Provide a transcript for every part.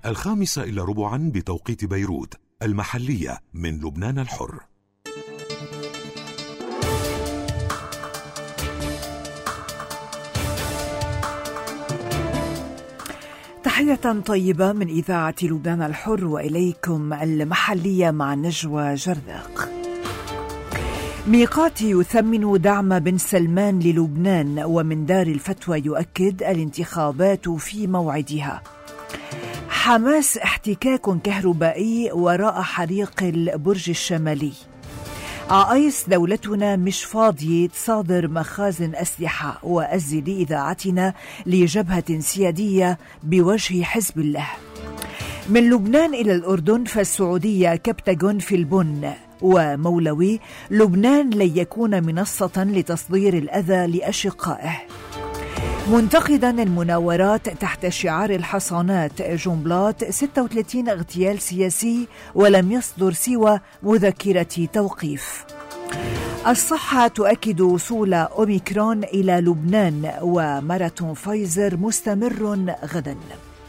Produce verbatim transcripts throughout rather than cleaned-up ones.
الخامسة إلى ربعا بتوقيت بيروت، المحلية من لبنان الحر. تحية طيبة من إذاعة لبنان الحر، وإليكم المحلية مع نجوى جرذاق. ميقاتي يثمن دعم بن سلمان للبنان، ومن دار الفتوى يؤكد الانتخابات في موعدها. حماس احتكاك كهربائي وراء حريق البرج الشمالي. عايس دولتنا مش فاضية تصادر مخازن أسلحة، وأزل إذاعتنا لجبهة سيادية بوجه حزب الله. من لبنان إلى الأردن فالسعودية كبتاغون في البن، ومولوي لبنان لن يكون منصة لتصدير الأذى لأشقائه. منتقدا المناورات تحت شعار الحصانات جنبلاط ستة وثلاثين اغتيال سياسي ولم يصدر سوى مذكرة توقيف. الصحة تؤكد وصول أوميكرون إلى لبنان، وماراثون فايزر مستمر غدا.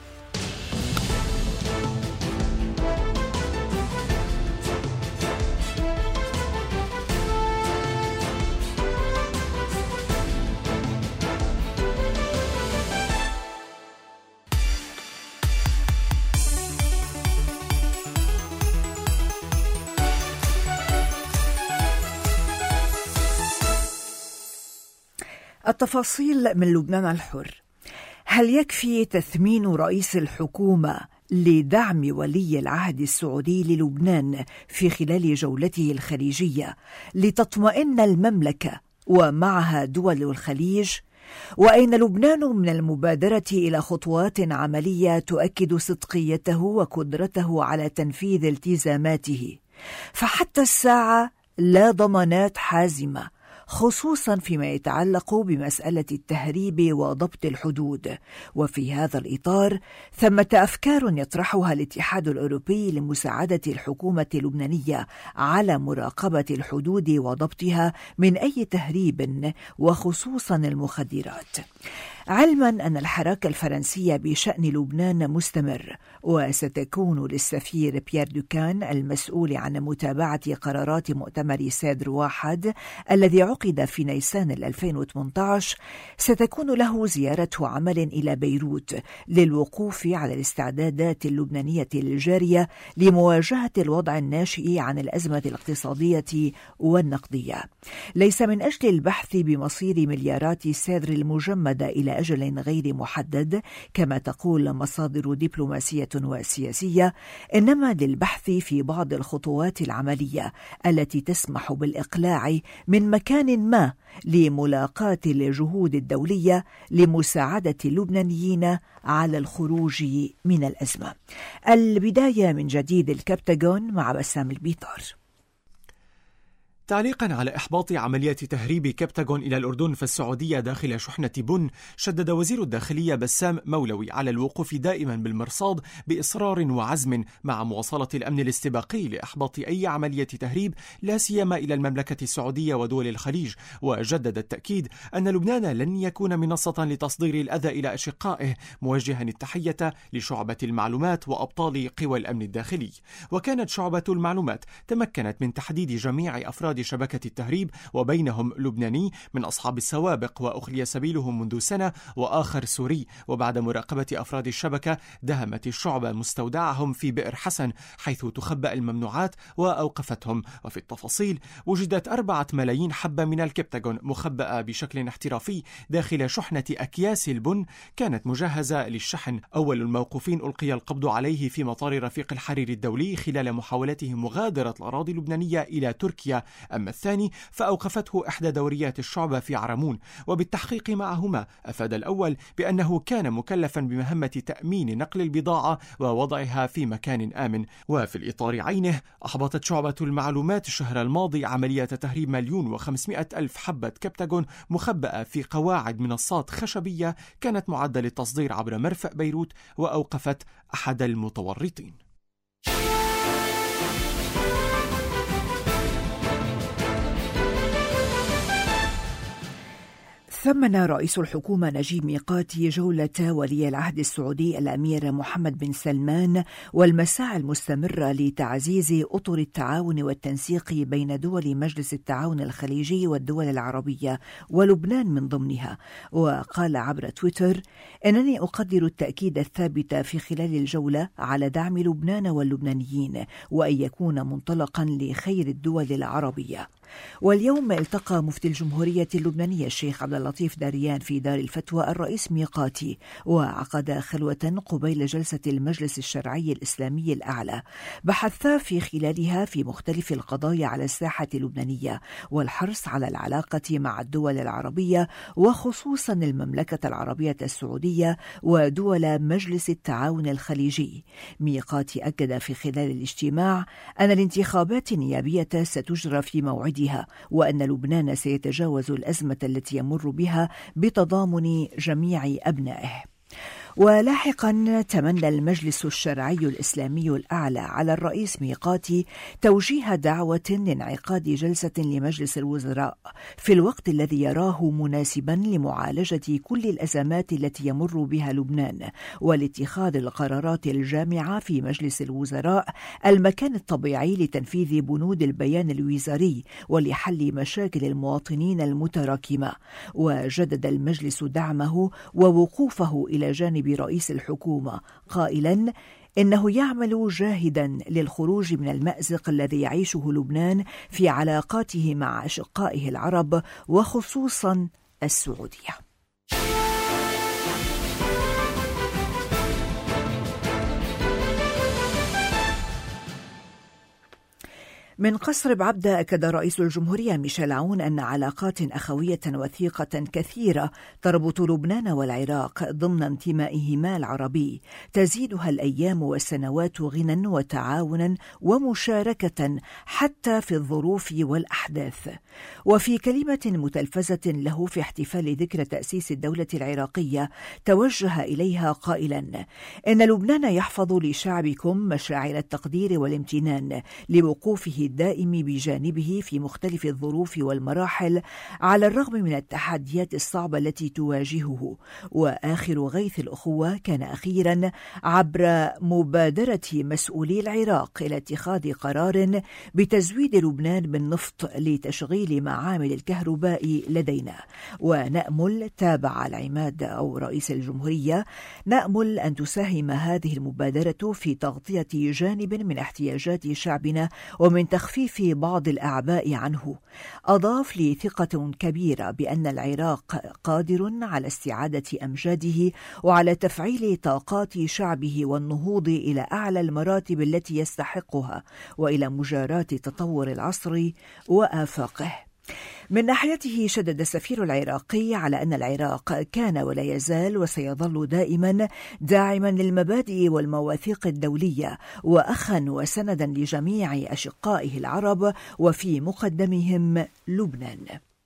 التفاصيل من لبنان الحر. هل يكفي تثمين رئيس الحكومة لدعم ولي العهد السعودي للبنان في خلال جولته الخليجية لتطمئن المملكة ومعها دول الخليج؟ وأين لبنان من المبادرة إلى خطوات عملية تؤكد صدقيته وقدرته على تنفيذ التزاماته؟ فحتى الساعة لا ضمانات حازمة، خصوصا فيما يتعلق بمسألة التهريب وضبط الحدود. وفي هذا الإطار ثمة أفكار يطرحها الاتحاد الأوروبي لمساعدة الحكومة اللبنانية على مراقبة الحدود وضبطها من أي تهريب، وخصوصا المخدرات، علما أن الحراك الفرنسية بشأن لبنان مستمر، وستكون للسفير بيير دوكان المسؤول عن متابعة قرارات مؤتمر سادر واحد الذي عقد في نيسان ألفين وثمانية عشر ستكون له زيارة عمل إلى بيروت للوقوف على الاستعدادات اللبنانية الجارية لمواجهة الوضع الناشئ عن الأزمة الاقتصادية والنقدية، ليس من أجل البحث بمصير مليارات سادر المجمدة إلى أجل غير محدد كما تقول مصادر دبلوماسية وسياسية، إنما للبحث في بعض الخطوات العملية التي تسمح بالإقلاع من مكان ما لملاقاة الجهود الدولية لمساعدة اللبنانيين على الخروج من الأزمة. البداية من جديد الكبتاغون مع بسام البيطار. تعليقا على إحباط عملية تهريب كبتاغون إلى الأردن فالسعودية داخل شحنة بن، شدد وزير الداخلية بسام مولوي على الوقوف دائما بالمرصاد بإصرار وعزم مع مواصلة الأمن الاستباقي لإحباط أي عملية تهريب لا سيما إلى المملكة السعودية ودول الخليج، وجدد التأكيد أن لبنان لن يكون منصة لتصدير الأذى إلى أشقائه، موجها التحية لشعبة المعلومات وأبطال قوى الأمن الداخلي. وكانت شعبة المعلومات تمكنت من تحديد جميع أفراد شبكة التهريب، وبينهم لبناني من أصحاب السوابق وأخلي سبيله منذ سنة، وآخر سوري. وبعد مراقبة أفراد الشبكة دهمت الشعبة مستودعهم في بئر حسن حيث تخبأ الممنوعات وأوقفتهم. وفي التفاصيل وجدت أربعة ملايين حبة من الكبتاغون مخبأة بشكل احترافي داخل شحنة أكياس البن كانت مجهزة للشحن. أول الموقوفين ألقي القبض عليه في مطار رفيق الحريري الدولي خلال محاولته مغادرة الأراضي اللبنانية إلى تركيا، أما الثاني فأوقفته إحدى دوريات الشعبة في عرمون. وبالتحقيق معهما أفاد الأول بأنه كان مكلفا بمهمة تأمين نقل البضاعة ووضعها في مكان آمن. وفي الإطار عينه أحبطت شعبة المعلومات الشهر الماضي عملية تهريب مليون وخمسمائة ألف حبة كبتاغون مخبأة في قواعد منصات خشبية كانت معدة للتصدير عبر مرفأ بيروت، وأوقفت أحد المتورطين. ثمن رئيس الحكومة نجيب ميقاتي جولة ولي العهد السعودي الأمير محمد بن سلمان والمساعي المستمرة لتعزيز أطر التعاون والتنسيق بين دول مجلس التعاون الخليجي والدول العربية ولبنان من ضمنها، وقال عبر تويتر: إنني أقدر التأكيد الثابت في خلال الجولة على دعم لبنان واللبنانيين وأن يكون منطلقا لخير الدول العربية. واليوم التقى مفتي الجمهورية اللبنانية الشيخ عبد اللطيف داريان في دار الفتوى الرئيس ميقاتي، وعقد خلوة قبيل جلسة المجلس الشرعي الإسلامي الأعلى بحثا في خلالها في مختلف القضايا على الساحة اللبنانية والحرص على العلاقة مع الدول العربية وخصوصا المملكة العربية السعودية ودول مجلس التعاون الخليجي. ميقاتي أكد في خلال الاجتماع أن الانتخابات النيابية ستجرى في موعدها وأن لبنان سيتجاوز الأزمة التي يمر بها بتضامن جميع أبنائه. ولاحقا تمنى المجلس الشرعي الإسلامي الأعلى على الرئيس ميقاتي توجيه دعوة لانعقاد جلسة لمجلس الوزراء في الوقت الذي يراه مناسبا لمعالجة كل الأزمات التي يمر بها لبنان ولاتخاذ القرارات الجامعة في مجلس الوزراء المكان الطبيعي لتنفيذ بنود البيان الوزاري ولحل مشاكل المواطنين المتراكمة. وجدد المجلس دعمه ووقوفه إلى جانب برئيس الحكومة قائلا إنه يعمل جاهدا للخروج من المأزق الذي يعيشه لبنان في علاقاته مع أشقائه العرب وخصوصا السعودية. من قصر بعبدة أكد رئيس الجمهورية ميشيل عون أن علاقات أخوية وثيقة كثيرة تربط لبنان والعراق ضمن انتمائهما العربي تزيدها الأيام والسنوات غنى وتعاونا ومشاركة حتى في الظروف والأحداث. وفي كلمة متلفزة له في احتفال ذكرى تأسيس الدولة العراقية توجه إليها قائلا: إن لبنان يحفظ لشعبكم مشاعر التقدير والامتنان لوقوفه الدائم بجانبه في مختلف الظروف والمراحل على الرغم من التحديات الصعبة التي تواجهه. وآخر غيث الأخوة كان أخيرا عبر مبادرة مسؤولي العراق إلى اتخاذ قرار بتزويد لبنان بالنفط لتشغيل معامل الكهرباء لدينا. ونأمل، تابع العماد أو رئيس الجمهورية، نأمل أن تساهم هذه المبادرة في تغطية جانب من احتياجات شعبنا ومن تخفيف بعض الأعباء عنه. أضاف لي ثقة كبيرة بأن العراق قادر على استعادة أمجاده وعلى تفعيل طاقات شعبه والنهوض إلى أعلى المراتب التي يستحقها وإلى مجاراة تطور العصر وآفاقه. من ناحيته شدد السفير العراقي على أن العراق كان ولا يزال وسيظل دائما داعما للمبادئ والمواثيق الدولية وأخا وسندا لجميع أشقائه العرب وفي مقدمهم لبنان.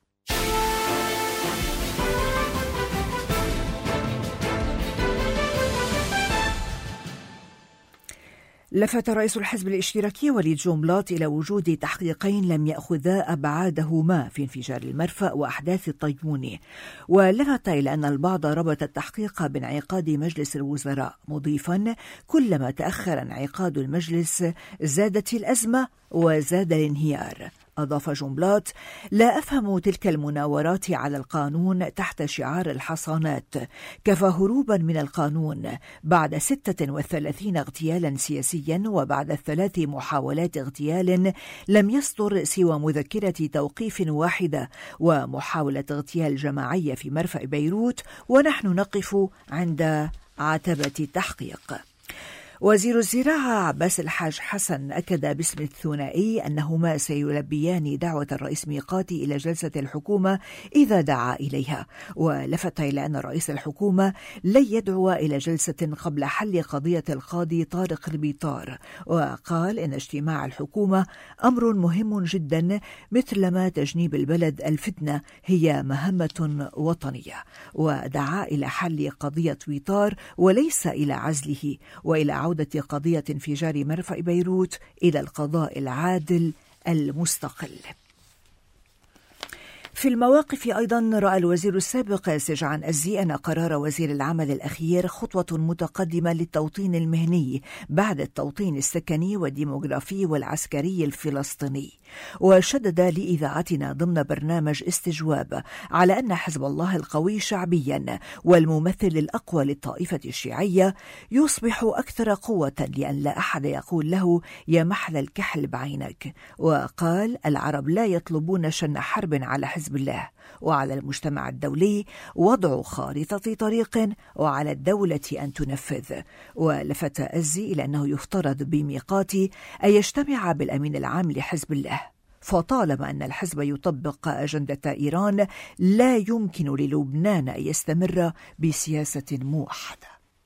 لفت رئيس الحزب الاشتراكي وليد جومبلاط إلى وجود تحقيقين لم يأخذا أبعادهما في انفجار المرفأ وأحداث الطيبوني، ولفت إلى أن البعض ربط التحقيق بانعقاد مجلس الوزراء، مضيفا: كلما تأخر انعقاد المجلس زادت الأزمة وزاد الانهيار. أضاف جومبلاط: لا أفهم تلك المناورات على القانون تحت شعار الحصانات كفهروبا من القانون بعد ستة وثلاثين اغتيالا سياسيا وبعد ثلاث محاولات اغتيال لم يصدر سوى مذكرة توقيف واحدة ومحاولة اغتيال جماعية في مرفأ بيروت، ونحن نقف عند عتبة التحقيق. وزير الزراعة عباس الحاج حسن أكد باسم الثنائي أنهما سيلبيان دعوة الرئيس ميقاتي إلى جلسة الحكومة إذا دعا إليها، ولفت إلى أن رئيس الحكومة لن يدعو إلى جلسة قبل حل قضية القاضي طارق البيطار، وقال إن اجتماع الحكومة أمر مهم جدا مثلما تجنيب البلد الفتنة هي مهمة وطنية، ودعا إلى حل قضية بيطار وليس إلى عزله وإلى عودة قضية انفجار مرفأ بيروت إلى القضاء العادل المستقل. في المواقف أيضا رأى الوزير السابق سجعان أزي أن قرار وزير العمل الأخير خطوة متقدمة للتوطين المهني بعد التوطين السكني والديموغرافي والعسكري الفلسطيني، وشدد لإذاعتنا ضمن برنامج استجواب على أن حزب الله القوي شعبيا والممثل الأقوى للطائفة الشيعية يصبح أكثر قوة لأن لا أحد يقول له يا محل الكحل بعينك. وقال العرب لا يطلبون شن حرب على حزب الله، وعلى المجتمع الدولي وضع خارطة طريق وعلى الدولة أن تنفذ. ولفت أزي إلى أنه يفترض بميقات أن يجتمع بالأمين العام لحزب الله، فطالما أن الحزب يطبق أجندة إيران لا يمكن للبنان أن يستمر بسياسة موحدة.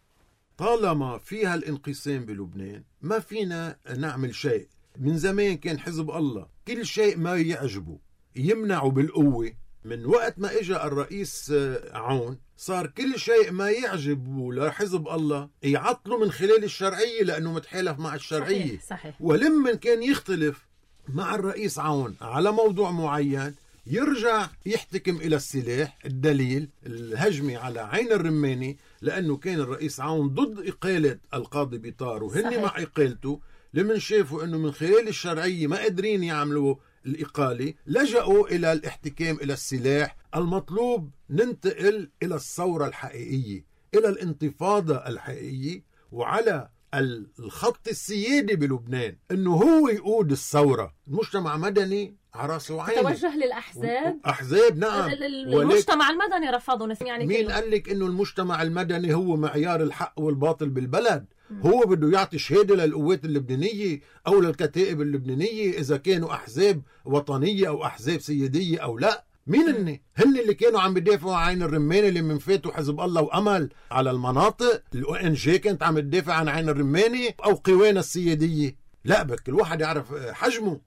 طالما فيها الانقسام بلبنان ما فينا نعمل شيء. من زمان كان حزب الله كل شيء ما يعجبه يمنعه بالقوة. من وقت ما اجى الرئيس عون صار كل شيء ما يعجبه لحزب الله يعطله من خلال الشرعية لأنه متحالف مع الشرعية. صحيح. صحيح. ولما كان يختلف مع الرئيس عون على موضوع معين يرجع يحتكم إلى السلاح. الدليل الهجمة على عين الرماني، لأنه كان الرئيس عون ضد إقالة القاضي بيطار وهن مع إقالته. لمن شافوا أنه من خلال الشرعية ما قادرين يعملوا الإقالة لجأوا إلى الاحتكام إلى السلاح. المطلوب ننتقل إلى الثورة الحقيقية، إلى الانتفاضة الحقيقية، وعلى الخط السيادي بلبنان أنه هو يقود الثورة. المجتمع مدني عراسه وعينه توجه للأحزاب. أحزاب نعم. المجتمع المدني رفضوا يعني. مين قال لك أنه المجتمع المدني هو معيار الحق والباطل بالبلد؟ هو بده يعطي شهادة للقوات اللبنانية أو للكتائب اللبنانية إذا كانوا أحزاب وطنية أو أحزاب سيادية أو لا. مين هن؟ هن اللي كانوا عم بدافعوا عن عين الرماني اللي من فاتوا حزب الله وأمل على المناطق. الأو إن جي كانت عم تدافع عن عين الرماني أو قوانا السيادية. لا بك الواحد يعرف حجمه.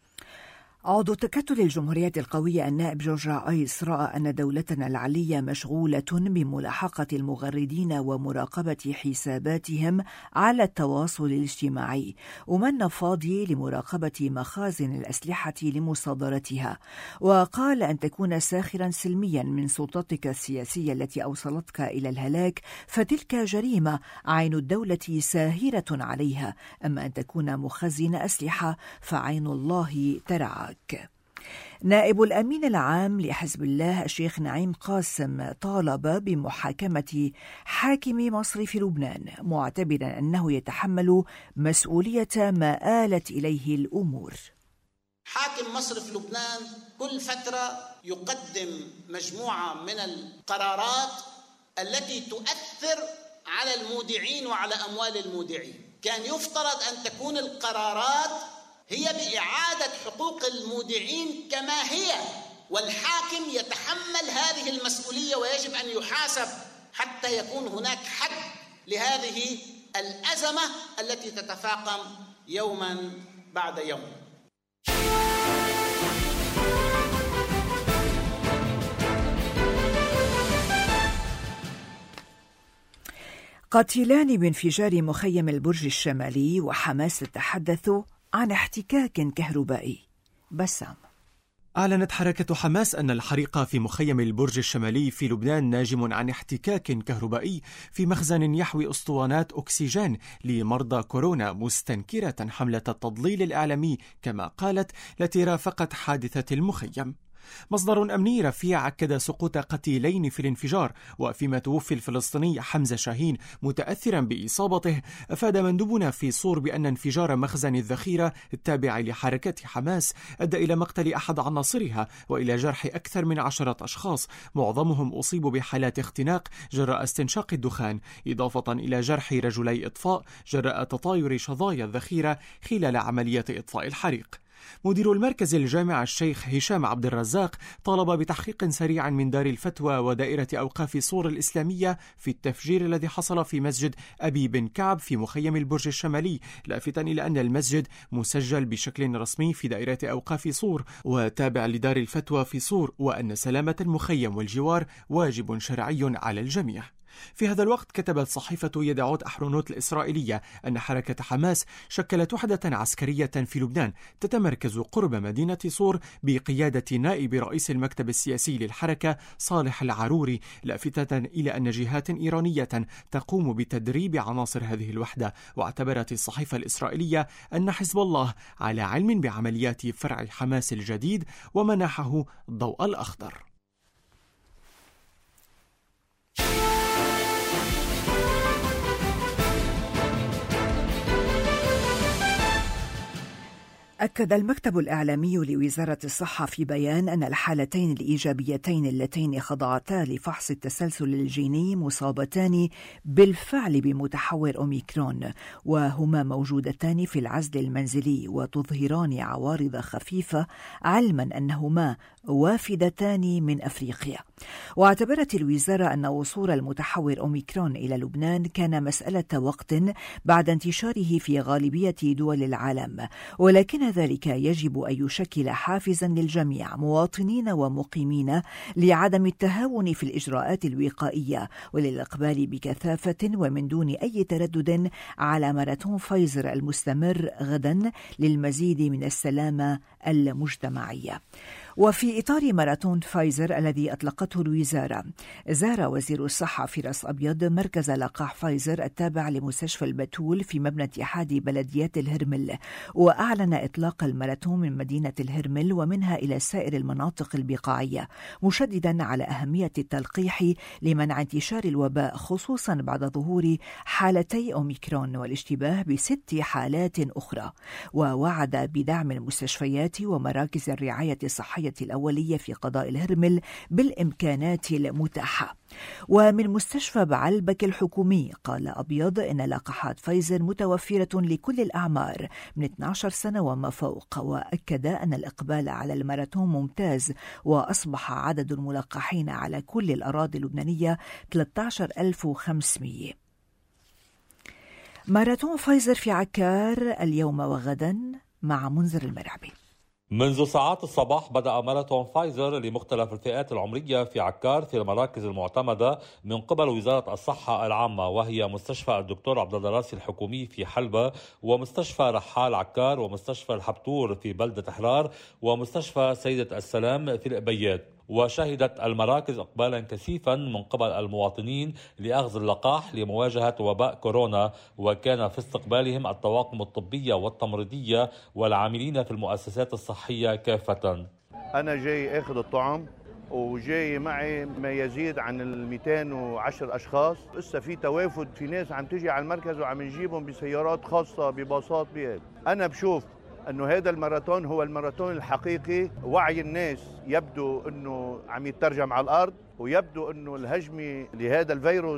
عضو تكتل الجمهورية القوية النائب جورج عايس رأى أن دولتنا العلية مشغولة بملاحقة المغردين ومراقبة حساباتهم على التواصل الاجتماعي، ومن فاضي لمراقبة مخازن الأسلحة لمصادرتها. وقال أن تكون ساخرا سلميا من سلطتك السياسية التي أوصلتك إلى الهلاك فتلك جريمة عين الدولة ساهرة عليها، أما أن تكون مخزن أسلحة فعين الله ترعاك. نائب الأمين العام لحزب الله الشيخ نعيم قاسم طالب بمحاكمة حاكم مصر في لبنان، معتبرا أنه يتحمل مسؤولية ما آلت إليه الأمور. حاكم مصر في لبنان كل فترة يقدم مجموعة من القرارات التي تؤثر على المودعين وعلى أموال المودعين. كان يفترض أن تكون القرارات هي بإعادة حقوق المودعين كما هي، والحاكم يتحمل هذه المسؤولية ويجب أن يحاسب حتى يكون هناك حد لهذه الأزمة التي تتفاقم يوما بعد يوم. قتيلان بانفجار مخيم البرج الشمالي وحماس تتحدث عن احتكاك كهربائي. بسام. أعلنت حركة حماس أن الحريق في مخيم البرج الشمالي في لبنان ناجم عن احتكاك كهربائي في مخزن يحوي أسطوانات أكسجين لمرضى كورونا، مستنكرة حملة التضليل الإعلامي كما قالت التي رافقت حادثة المخيم. مصدر أمني رفيع أكد سقوط قتيلين في الانفجار، وفيما توفي الفلسطيني حمزة شاهين متأثرا بإصابته، أفاد مندوبنا في صور بأن انفجار مخزن الذخيرة التابع لحركة حماس أدى إلى مقتل أحد عناصرها وإلى جرح أكثر من عشرة أشخاص، معظمهم أصيبوا بحالات اختناق جراء استنشاق الدخان، إضافة إلى جرح رجلي إطفاء جراء تطاير شظايا الذخيرة خلال عملية إطفاء الحريق. مدير المركز الجامع الشيخ هشام عبد الرزاق طالب بتحقيق سريع من دار الفتوى ودائرة أوقاف صور الإسلامية في التفجير الذي حصل في مسجد أبي بن كعب في مخيم البرج الشمالي، لافتا إلى أن المسجد مسجل بشكل رسمي في دائرة أوقاف صور وتابع لدار الفتوى في صور، وأن سلامة المخيم والجوار واجب شرعي على الجميع. في هذا الوقت كتبت صحيفة يدعوت أحرونوت الإسرائيلية أن حركة حماس شكلت وحدة عسكرية في لبنان تتمركز قرب مدينة صور بقيادة نائب رئيس المكتب السياسي للحركة صالح العروري، لافتة إلى أن جهات إيرانية تقوم بتدريب عناصر هذه الوحدة. واعتبرت الصحيفة الإسرائيلية أن حزب الله على علم بعمليات فرع حماس الجديد ومنحه الضوء الأخضر. أكد المكتب الإعلامي لوزارة الصحة في بيان أن الحالتين الإيجابيتين اللتين خضعتا لفحص التسلسل الجيني مصابتان بالفعل بمتحور أوميكرون، وهما موجودتان في العزل المنزلي وتظهران عوارض خفيفة، علما أنهما وافدتان من أفريقيا. واعتبرت الوزارة أن وصول المتحور أوميكرون إلى لبنان كان مسألة وقت بعد انتشاره في غالبية دول العالم، ولكن ذلك يجب أن يشكل حافزا للجميع مواطنين ومقيمين لعدم التهاون في الإجراءات الوقائية وللإقبال بكثافة ومن دون أي تردد على ماراثون فايزر المستمر غدا للمزيد من السلامة المجتمعية. وفي إطار ماراثون فايزر الذي أطلقته الوزارة، زار وزير الصحة فراس أبيض مركز لقاح فايزر التابع لمستشفى البتول في مبنى اتحاد بلديات الهرمل، وأعلن إطلاق الماراثون من مدينة الهرمل ومنها إلى سائر المناطق البقاعية، مشددا على أهمية التلقيح لمنع انتشار الوباء، خصوصا بعد ظهور حالتي أوميكرون والاشتباه بست حالات أخرى. ووعد بدعم المستشفيات ومراكز الرعاية الصحية الأولية في قضاء الهرمل بالإمكانات المتاحة. ومن مستشفى بعلبك الحكومي قال أبيض إن لقاحات فايزر متوفرة لكل الأعمار من اثنتي عشرة سنة وما فوق، وأكد أن الإقبال على الماراثون ممتاز، وأصبح عدد الملقحين على كل الأراضي اللبنانية ثلاثة عشر ألف وخمسمئة. ماراثون فايزر في عكار اليوم وغدا مع منذر المرعبي. منذ ساعات الصباح بدأ ماراثون فايزر لمختلف الفئات العمرية في عكار في المراكز المعتمدة من قبل وزارة الصحة العامة، وهي مستشفى الدكتور عبد الله الراسي الحكومي في حلبة، ومستشفى رحال عكار، ومستشفى الحبتور في بلدة حرار، ومستشفى سيدة السلام في الأبيات. وشهدت المراكز إقبالا كثيفا من قبل المواطنين لأخذ اللقاح لمواجهة وباء كورونا، وكان في استقبالهم الطواقم الطبية والتمريضية والعاملين في المؤسسات الصحية كافة. أنا جاي أخذ الطعم وجاي معي ما يزيد عن ال مئتين وعشرة أشخاص. لسه في توافد، في ناس عم تجي على المركز وعم نجيبهم بسيارات خاصة بباصات بيد. أنا بشوف أنه هذا الماراثون هو الماراثون الحقيقي. وعي الناس يبدو أنه عم يترجم على الأرض، ويبدو أنه الهجمة لهذا الفيروس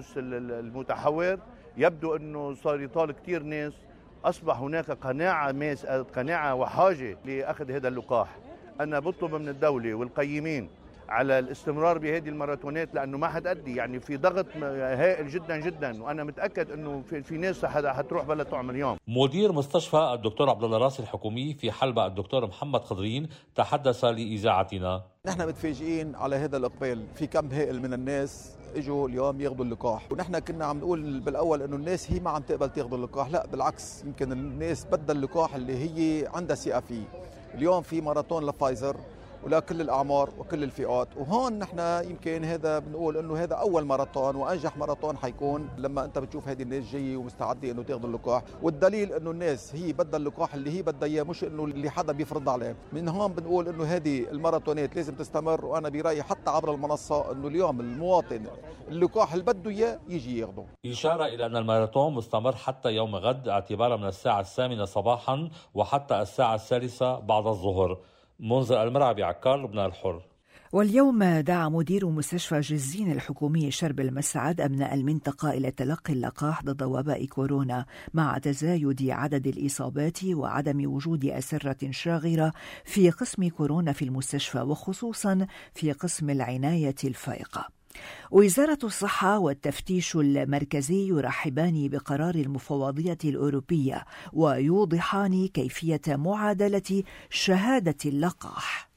المتحور يبدو أنه صار يطال كتير ناس. أصبح هناك قناعة ماس قناعة وحاجة لأخذ هذا اللقاح. أنا بطلب من الدولة والقيمين على الاستمرار بهذه الماراثونات، لأنه ما حتأدي، يعني في ضغط هائل جدا جدا، وأنا متأكد أنه في, في ناس حتروح بلا طعم اليوم. مدير مستشفى الدكتور عبد الله الراسي الحكومي في حلبة الدكتور محمد خضرين تحدث لإذاعتنا. نحن متفاجئين على هذا الإقبال، في كم هائل من الناس اجوا اليوم ياخذوا اللقاح، ونحن كنا عم نقول بالاول انه الناس هي ما عم تقبل تاخذ اللقاح، لا بالعكس، يمكن الناس بدها اللقاح اللي هي عندها ثقه فيه. اليوم في ماراثون لفايزر ولكل الأعمار وكل الفئات، وهون نحن يمكن هذا بنقول انه هذا اول ماراثون وانجح ماراثون حيكون لما انت بتشوف هذه الناس جايه ومستعده انه تاخذ اللقاح، والدليل انه الناس هي بدها اللقاح اللي هي بدها اياه، مش انه اللي حدا بيفرض عليه. من هون بنقول انه هذه الماراثونات لازم تستمر، وانا برايي حتى عبر المنصه انه اليوم المواطن اللقاح اللي بده اياه يجي ياخذه. إشارة إلى أن الماراثون مستمر حتى يوم غد اعتبارا من الساعة الثامنة صباحا وحتى الساعة الثالثة بعد الظهر. منذر المرعبي، عكار، لبنان الحر. واليوم دعا مدير مستشفى جزين الحكومي شرب المسعد أبناء المنطقة إلى تلقي اللقاح ضد وباء كورونا مع تزايد عدد الإصابات وعدم وجود أسرة شاغرة في قسم كورونا في المستشفى، وخصوصا في قسم العناية الفائقة. وزارة الصحة والتفتيش المركزي يرحبان بقرار المفوضية الأوروبية ويوضحان كيفية معادلة شهادة اللقاح.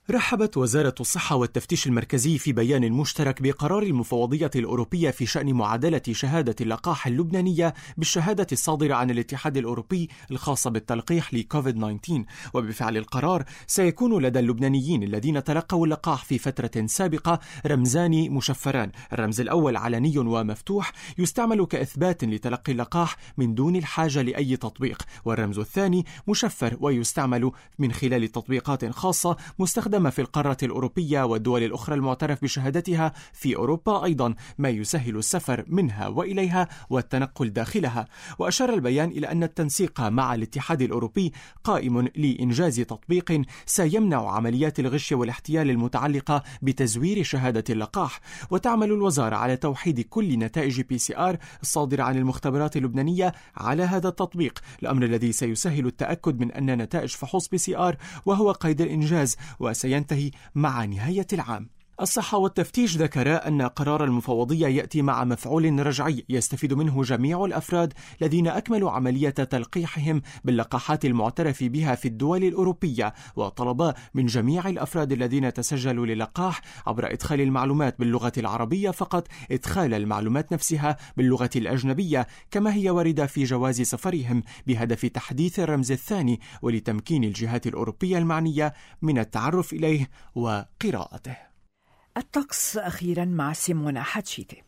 رحبت وزارة الصحة والتفتيش المركزي في بيان مشترك بقرار المفوضية الأوروبية في شأن معادلة شهادة اللقاح اللبنانية بالشهادة الصادرة عن الاتحاد الأوروبي الخاصة بالتلقيح لكوفيد تسعة عشر. وبفعل القرار سيكون لدى اللبنانيين الذين تلقوا اللقاح في فترة سابقة رمزان مشفران. الرمز الأول علني ومفتوح يستعمل كإثبات لتلقي اللقاح من دون الحاجة لأي تطبيق، والرمز الثاني مشفر ويستعمل من خلال تطبيقات خاصة مستخدمة في القارة الأوروبية والدول الأخرى المعترف بشهادتها في أوروبا أيضا، ما يسهل السفر منها وإليها والتنقل داخلها. وأشار البيان إلى أن التنسيق مع الاتحاد الأوروبي قائم لإنجاز تطبيق سيمنع عمليات الغش والاحتيال المتعلقة بتزوير شهادة اللقاح. وتعمل الوزارة على توحيد كل نتائج بي سي آر الصادرة عن المختبرات اللبنانية على هذا التطبيق، الأمر الذي سيسهل التأكد من أن نتائج فحوص بي سي آر وهو قيد الإنجاز وسينتهي مع نهاية العام. الصحة والتفتيش ذكر أن قرار المفوضية يأتي مع مفعول رجعي يستفيد منه جميع الأفراد الذين أكملوا عملية تلقيحهم باللقاحات المعترف بها في الدول الأوروبية، وطلب من جميع الأفراد الذين تسجلوا للقاح عبر إدخال المعلومات باللغة العربية فقط إدخال المعلومات نفسها باللغة الأجنبية كما هي واردة في جواز سفرهم، بهدف تحديث الرمز الثاني ولتمكين الجهات الأوروبية المعنية من التعرف إليه وقراءته. الطقس أخيرا مع سيمونا حتشيتي.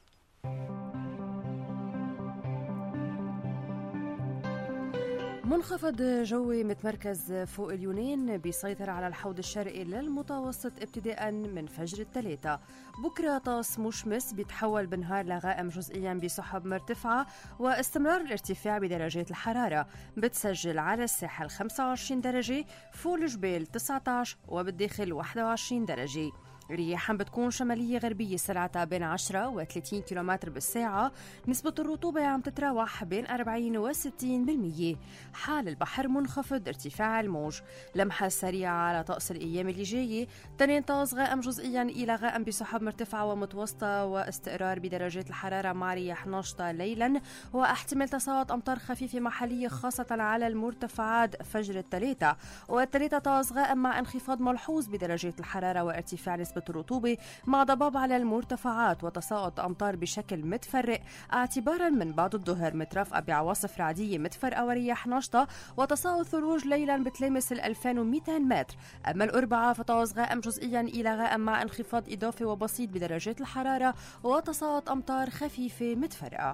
منخفض جوي متمركز فوق اليونان بيسيطر على الحوض الشرقي للمتوسط ابتداء من فجر الثلاثاء. بكرة طقس مشمس بيتحول بالنهار لغائم جزئيا بسحب مرتفعة واستمرار الارتفاع بدرجات الحرارة. بتسجل على الساحل خمسة وعشرين درجة، فوق الجبال تسعة عشر وبالداخل واحد وعشرين درجة. رياح بتكون شمالية غربية سرعتها بين عشرة و ثلاثين كيلومتر بالساعة. نسبة الرطوبة عم تتراوح بين أربعين و ستين بالمية. حال البحر منخفض، ارتفاع الموج. لمحة سريعة على طقس الأيام اللي جاية. تنين طقس غائم جزئيا إلى غائم بسحب مرتفعة ومتوسطة واستقرار بدرجات الحرارة مع رياح ناشطة ليلا، واحتمال تساقط أمطار خفيفة محلية خاصة على المرتفعات فجر الثلاثاء. والثلاثاء طقس غائم مع انخفاض ملحوظ بدرجات الحرارة وارتفاع نسبة الرطوبة مع ضباب على المرتفعات وتساقط أمطار بشكل متفرق اعتبارا من بعد الظهر، مترافقة بعواصف رعدية متفرقة ورياح ناشطة وتساقط ثلوج ليلا بتلامس ال ألفين ومئتين متر. أما الأربعاء فطقس غائم جزئيا إلى غائم مع انخفاض إضافي وبسيط بدرجات الحرارة وتساقط أمطار خفيفة متفرقة.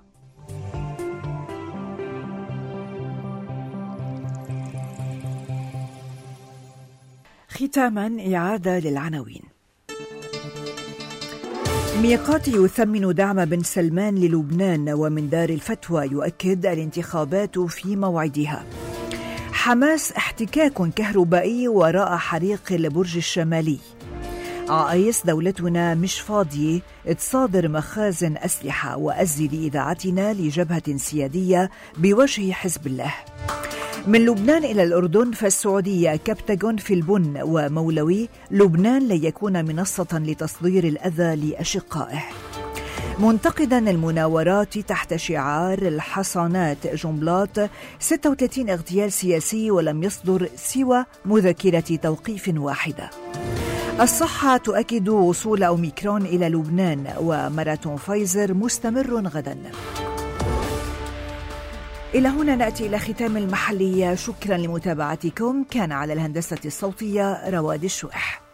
ختاما إعادة للعناوين. ميقات يثمن دعم بن سلمان للبنان، ومن دار الفتوى يؤكد الانتخابات في موعدها. حماس احتكاك كهربائي وراء حريق البرج الشمالي. عايس دولتنا مش فاضية تصادر مخازن أسلحة وأزل إذاعتنا لجبهة سيادية بوجه حزب الله. من لبنان إلى الأردن فالسعودية كبتاغون في البن ومولوي لبنان ليكون منصة لتصدير الأذى لأشقائه. منتقدا المناورات تحت شعار الحصانات جملات، ستة وثلاثين اغتيال سياسي ولم يصدر سوى مذكرة توقيف واحدة. الصحة تؤكد وصول أوميكرون إلى لبنان، وماراثون فايزر مستمر غدا. إلى هنا نأتي إلى ختام المحلية. شكرا لمتابعتكم. كان على الهندسة الصوتية رواد الشويح.